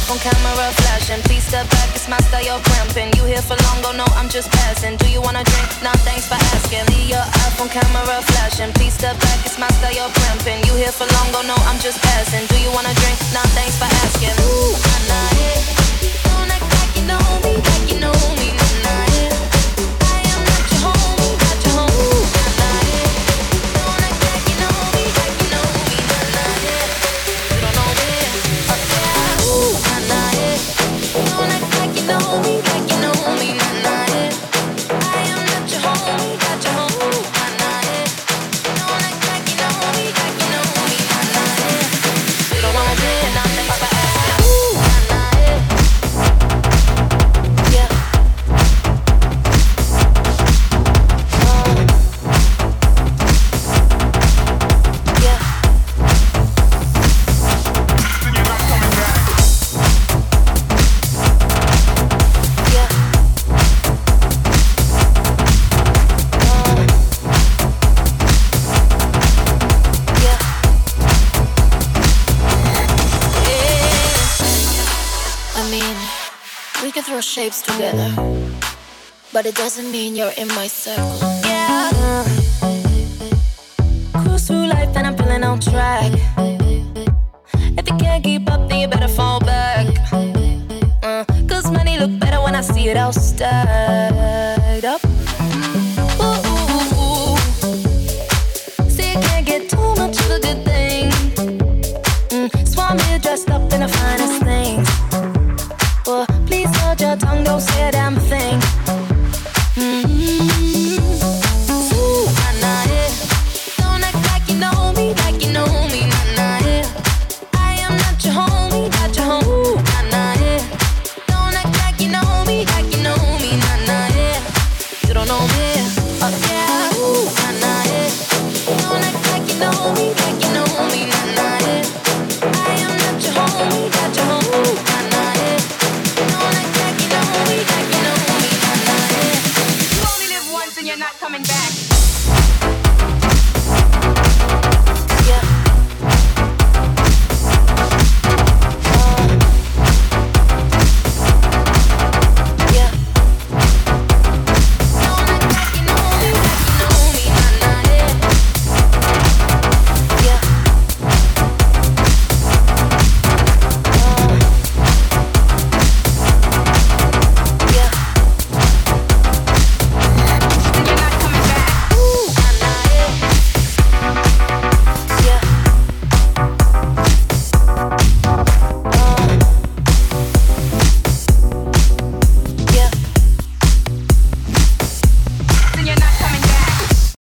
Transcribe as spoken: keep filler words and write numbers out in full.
iPhone camera flashing. Please step back, it's my style, you're cramping. You here for long, go no, I'm just passing. Do you wanna drink? Nah, thanks for asking. Leave your iPhone camera flashing. Please step back, it's my style, you're cramping. You here for long, go no, I'm just passing. Do you wanna drink? Nah, thanks for asking. Ooh, nah, nah, yeah. Don't act like you know me, like you know me, nah, nah, yeah. I am not your homie, not your homie, nah, nah, yeah. Don't act like you know me, like you know me, nah, nah, yeah. You don't know me, oh yeah. Ooh, nah, nah, yeah. Don't act like you know me, like you know me, nah, nah, yeah. I am not your homie, not your homie, nah, nah, yeah. Don't act like you know me, like you know me, nah, nah, yeah. You don't know me, nah, thanks for asking. Ooh, nah, nah, yeah. Yeah. Uh, yeah. Then you're not coming back. Yeah. Uh, yeah. Yeah. I mean, we can throw shapes together, but it doesn't mean you're in my circle. Yeah. Cruise through life and I'm feeling on track. If you can't keep up, then you better fall back. Uh, Cause money look better when I see it all stacked.